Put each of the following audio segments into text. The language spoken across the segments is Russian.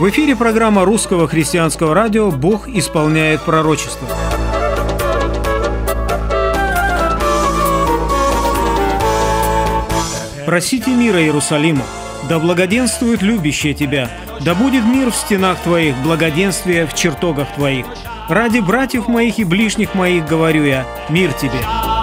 В эфире программа Русского христианского радио «Бог исполняет пророчество». Просите мира Иерусалиму, да благоденствует любящее тебя, да будет мир в стенах твоих, благоденствие в чертогах твоих. Ради братьев моих и ближних моих говорю я, мир тебе.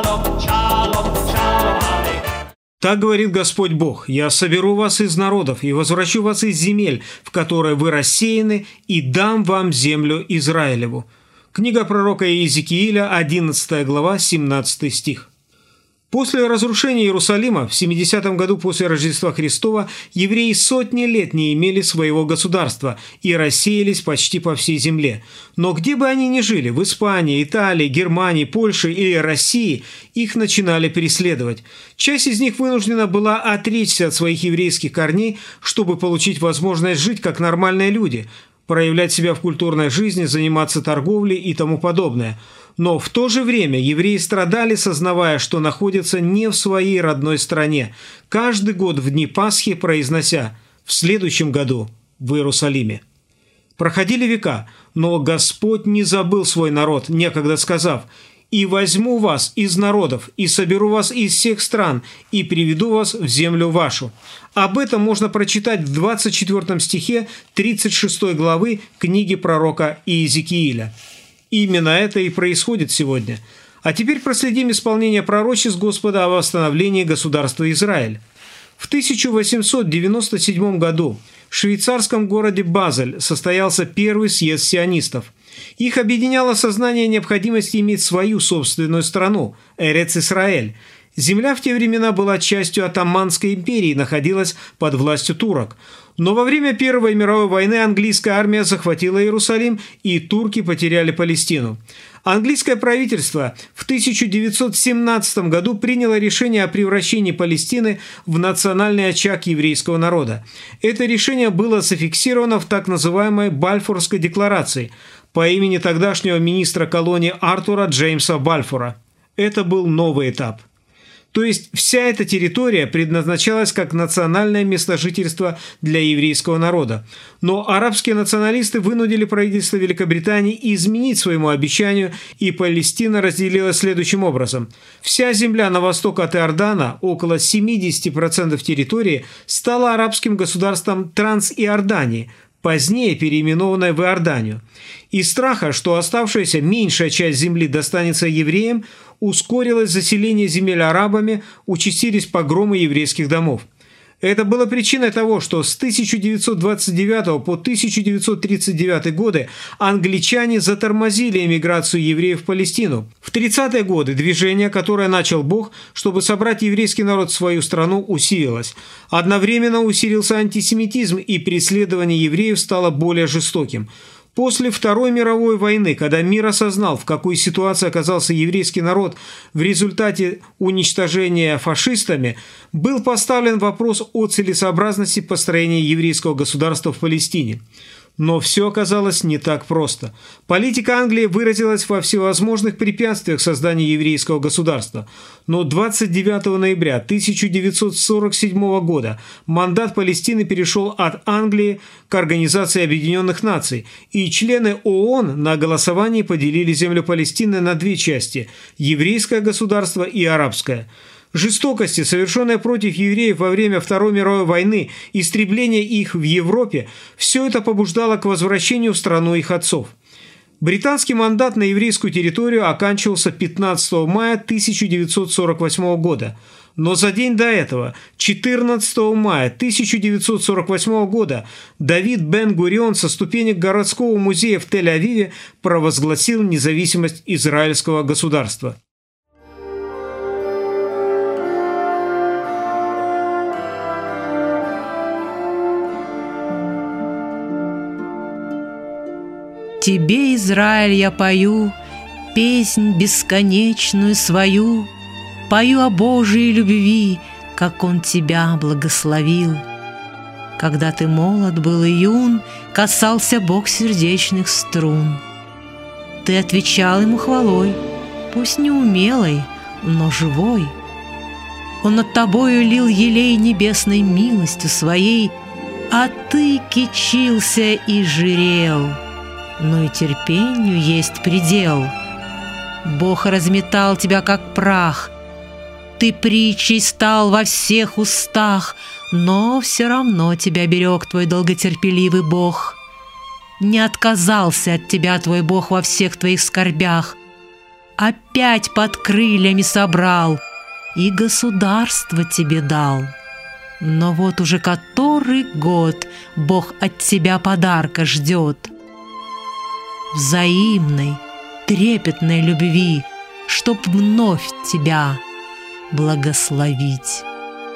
Так говорит Господь Бог: «Я соберу вас из народов и возвращу вас из земель, в которые вы рассеяны, и дам вам землю Израилеву». Книга пророка Иезекииля, 11 глава, 17 стих. После разрушения Иерусалима в 70-м году после Рождества Христова евреи сотни лет не имели своего государства и рассеялись почти по всей земле. Но где бы они ни жили – в Испании, Италии, Германии, Польше или России – их начинали преследовать. Часть из них вынуждена была отречься от своих еврейских корней, чтобы получить возможность жить как нормальные люди, проявлять себя в культурной жизни, заниматься торговлей и тому подобное. Но в то же время евреи страдали, сознавая, что находятся не в своей родной стране, каждый год в дни Пасхи произнося «в следующем году в Иерусалиме». Проходили века, но Господь не забыл свой народ, некогда сказав: «И возьму вас из народов, и соберу вас из всех стран, и приведу вас в землю вашу». Об этом можно прочитать в 24 стихе 36 главы книги пророка Иезекииля. Именно это и происходит сегодня. А теперь проследим исполнение пророчеств Господа о восстановлении государства Израиль. В 1897 году в швейцарском городе Базель состоялся первый съезд сионистов. Их объединяло сознание необходимости иметь свою собственную страну – Эрец-Исраэль. Земля в те времена была частью Оттоманской империи и находилась под властью турок. Но во время Первой мировой войны английская армия захватила Иерусалим, и турки потеряли Палестину. Английское правительство в 1917 году приняло решение о превращении Палестины в национальный очаг еврейского народа. Это решение было зафиксировано в так называемой Бальфурской декларации по имени тогдашнего министра колонии Артура Джеймса Бальфура. Это был новый этап. То есть вся эта территория предназначалась как национальное место жительства для еврейского народа. Но арабские националисты вынудили правительство Великобритании изменить своему обещанию, и Палестина разделилась следующим образом. Вся земля на восток от Иордана, около 70% территории, стала арабским государством Трансиордании, позднее переименованной в Иорданию. Из страха, что оставшаяся меньшая часть земли достанется евреям, ускорилось заселение земель арабами, участились погромы еврейских домов. Это было причиной того, что с 1929 по 1939 годы англичане затормозили эмиграцию евреев в Палестину. В 30-е годы движение, которое начал Бог, чтобы собрать еврейский народ в свою страну, усилилось. Одновременно усилился антисемитизм, и преследование евреев стало более жестоким. После Второй мировой войны, когда мир осознал, в какой ситуации оказался еврейский народ в результате уничтожения фашистами, был поставлен вопрос о целесообразности построения еврейского государства в Палестине. Но все оказалось не так просто. Политика Англии выразилась во всевозможных препятствиях созданию еврейского государства. Но 29 ноября 1947 года мандат Палестины перешел от Англии к Организации Объединенных Наций, и члены ООН на голосовании поделили землю Палестины на две части – еврейское государство и арабское. Жестокости, совершенные против евреев во время Второй мировой войны, истребление их в Европе – все это побуждало к возвращению в страну их отцов. Британский мандат на еврейскую территорию оканчивался 15 мая 1948 года. Но за день до этого, 14 мая 1948 года, Давид Бен-Гурион со ступенек городского музея в Тель-Авиве провозгласил независимость израильского государства. Тебе, Израиль, я пою песнь бесконечную свою, пою о Божьей любви, как Он тебя благословил. Когда ты молод был и юн, касался Бог сердечных струн. Ты отвечал Ему хвалой, пусть неумелой, но живой. Он над тобою лил елей небесной милостью своей, А ты кичился и жирел, но и терпению есть предел. Бог разметал тебя, как прах, ты притчей стал во всех устах, но все равно тебя берег твой долготерпеливый Бог. Не отказался от тебя твой Бог во всех твоих скорбях, опять под крыльями собрал и государство тебе дал. Но вот уже который год Бог от тебя подарка ждет. Взаимной, трепетной любви, чтоб вновь тебя благословить.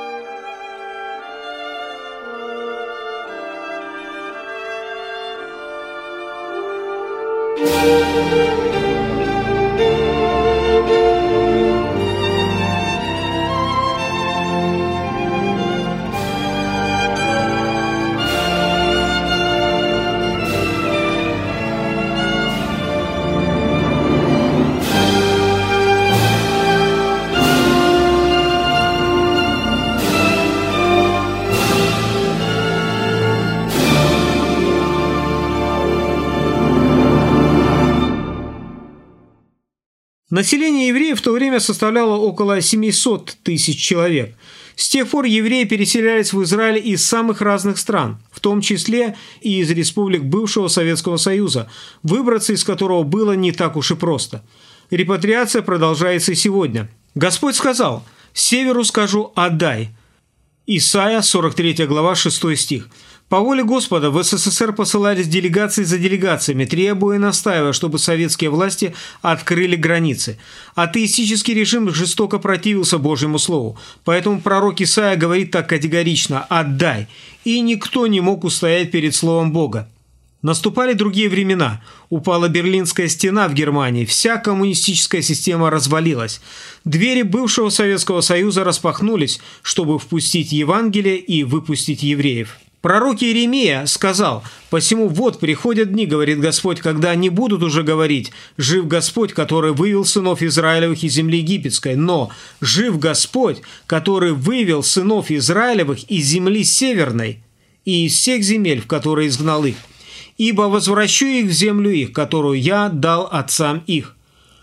Население евреев в то время составляло около 700 тысяч человек. С тех пор евреи переселялись в Израиль из самых разных стран, в том числе и из республик бывшего Советского Союза, выбраться из которого было не так уж и просто. Репатриация продолжается и сегодня. Господь сказал: «Северу скажу: отдай». Исайя, 43 глава, 6 стих. По воле Господа в СССР посылались делегации за делегациями, требуя и настаивая, чтобы советские власти открыли границы. Атеистический режим жестоко противился Божьему Слову, поэтому пророк Исайя говорит так категорично: «Отдай», и никто не мог устоять перед Словом Бога. Наступали другие времена. Упала Берлинская стена в Германии, вся коммунистическая система развалилась. Двери бывшего Советского Союза распахнулись, чтобы впустить Евангелие и выпустить евреев. Пророк Иеремия сказал: «Посему вот приходят дни, говорит Господь, когда не будут уже говорить: жив Господь, который вывел сынов Израилевых из земли египетской, но жив Господь, который вывел сынов Израилевых из земли северной и из всех земель, в которые изгнал их. Ибо возвращу их в землю их, которую я дал отцам их».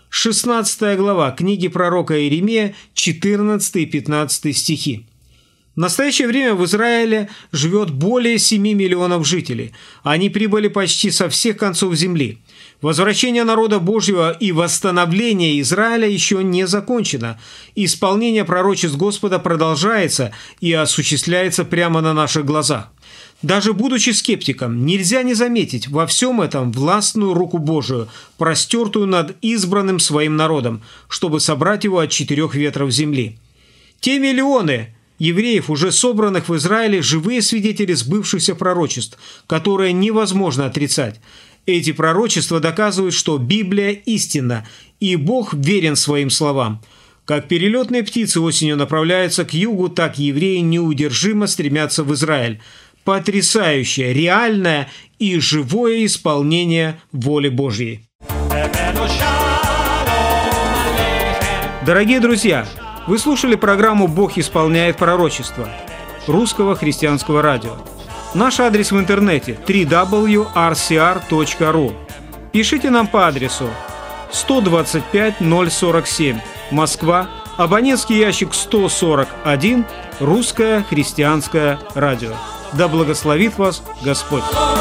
16 глава книги пророка Иеремия, 14 и 15 стихи. В настоящее время в Израиле живет более 7 миллионов жителей. Они прибыли почти со всех концов земли. Возвращение народа Божьего и восстановление Израиля еще не закончено. Исполнение пророчеств Господа продолжается и осуществляется прямо на наших глазах. Даже будучи скептиком, нельзя не заметить во всем этом властную руку Божию, простертую над избранным своим народом, чтобы собрать его от 4 ветров земли. Те миллионы евреев, уже собранных в Израиле, живые свидетели сбывшихся пророчеств, которые невозможно отрицать. Эти пророчества доказывают, что Библия истинна, и Бог верен своим словам. Как перелетные птицы осенью направляются к югу, так евреи неудержимо стремятся в Израиль. Потрясающее, реальное и живое исполнение воли Божьей. Дорогие друзья, вы слушали программу «Бог исполняет пророчество» Русского христианского радио. Наш адрес в интернете – www.rcr.ru. Пишите нам по адресу 125-047, Москва, абонентский ящик 141, Русское христианское радио. Да благословит вас Господь!